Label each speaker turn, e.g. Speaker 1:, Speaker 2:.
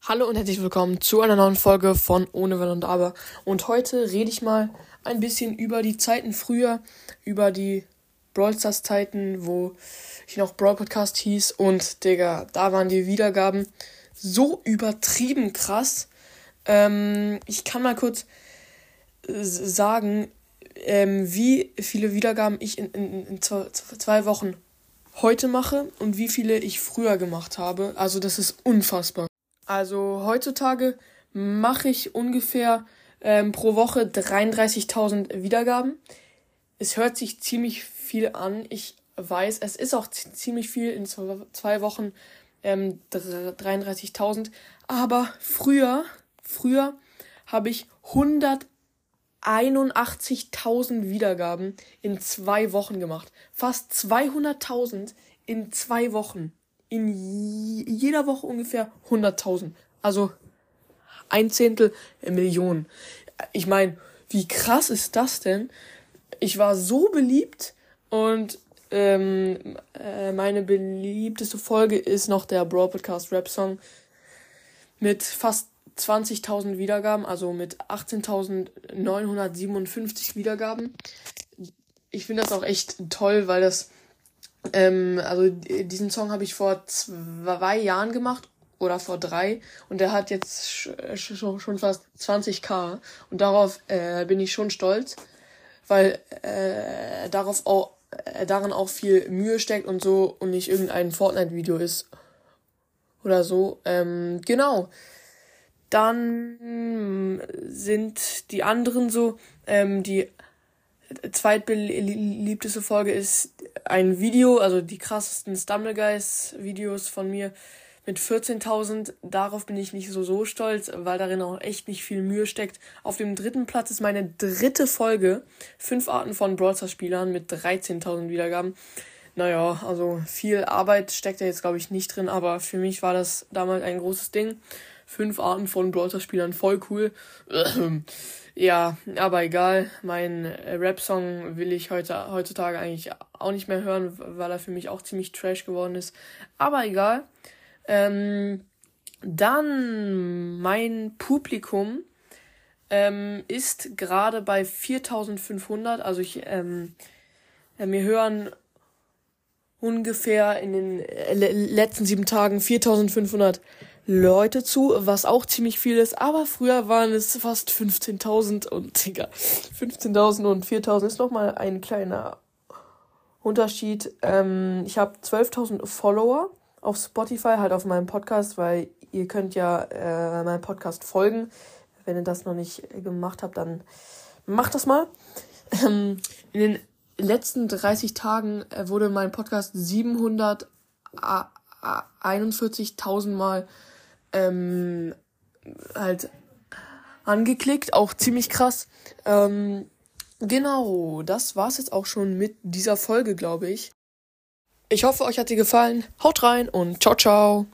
Speaker 1: Hallo und herzlich willkommen zu einer neuen Folge von Ohne Wenn und Aber. Und heute rede ich mal ein bisschen über die Zeiten früher, über die Brawl Stars Zeiten, wo ich noch Brawl Podcast hieß. Und Digga, da waren die Wiedergaben so übertrieben krass. Ich kann mal kurz sagen, wie viele Wiedergaben ich in 2 Wochen heute mache und wie viele ich früher gemacht habe. Also das ist unfassbar. Also heutzutage mache ich ungefähr pro Woche 33.000 Wiedergaben. Es hört sich ziemlich viel an. Ich weiß, es ist auch ziemlich viel in 2 Wochen 33.000. Aber früher habe ich 181.000 Wiedergaben in 2 Wochen gemacht. Fast 200.000 in 2 Wochen. In jeder Woche ungefähr 100.000. Also 1/10 Million. Ich meine, wie krass ist das denn? Ich war so beliebt und meine beliebteste Folge ist noch der Brawl Podcast Rap Song mit fast 20.000 Wiedergaben, also mit 18.957 Wiedergaben. Ich finde das auch echt toll, weil das also diesen Song habe ich vor 2 Jahren gemacht oder vor 3 und der hat jetzt schon fast 20.000 und darauf bin ich schon stolz, weil darin auch viel Mühe steckt und so und nicht irgendein Fortnite-Video ist oder so. Genau. Dann sind die anderen so, die zweitbeliebteste Folge ist ein Video, also die krassesten Stumbleguys-Videos von mir mit 14.000. Darauf bin ich nicht so stolz, weil darin auch echt nicht viel Mühe steckt. Auf dem 3. Platz ist meine 3. Folge, 5 Arten von Brawl Stars Spielern mit 13.000 Wiedergaben. Naja, also viel Arbeit steckt da jetzt, glaube ich, nicht drin, aber für mich war das damals ein großes Ding. 5 Arten von Brawl Stars Spielern, voll cool. Ja, aber egal. Mein Rap-Song will ich heutzutage eigentlich auch nicht mehr hören, weil er für mich auch ziemlich trash geworden ist. Aber egal. Dann mein Publikum ist gerade bei 4.500. Also mir hören ungefähr in den letzten 7 Tagen 4.500 Leute zu, was auch ziemlich viel ist, aber früher waren es fast 15.000 und Digga, 15.000 und 4.000 ist nochmal ein kleiner Unterschied. Ich habe 12.000 Follower auf Spotify, halt auf meinem Podcast, weil ihr könnt ja meinem Podcast folgen. Wenn ihr das noch nicht gemacht habt, dann macht das mal. In den letzten 30 Tagen wurde mein Podcast 741.000 Mal halt angeklickt, auch ziemlich krass. Genau, das war's jetzt auch schon mit dieser Folge, glaube ich. Ich hoffe, euch hat sie gefallen. Haut rein und ciao, ciao.